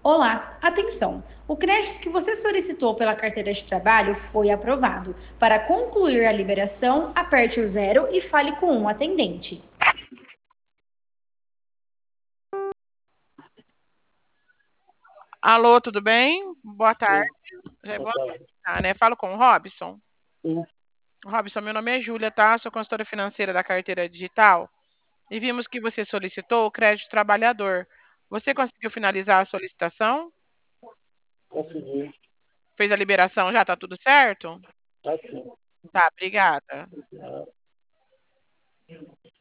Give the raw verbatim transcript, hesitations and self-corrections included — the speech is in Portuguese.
Olá, atenção! O crédito que você solicitou pela carteira de trabalho foi aprovado. Para concluir a liberação, aperte o zero e fale com um atendente. Alô, tudo bem? Boa tarde. Sim, Já é boa boa tarde. tarde, né? Falo com o Robson. Sim, Robson, meu nome é Júlia, tá? Sou consultora financeira da carteira digital e vimos que você solicitou o crédito trabalhador. Você conseguiu finalizar a solicitação? consegui. Fez a liberação já? Tá tudo certo? Tá sim. Tá, obrigada. Ah,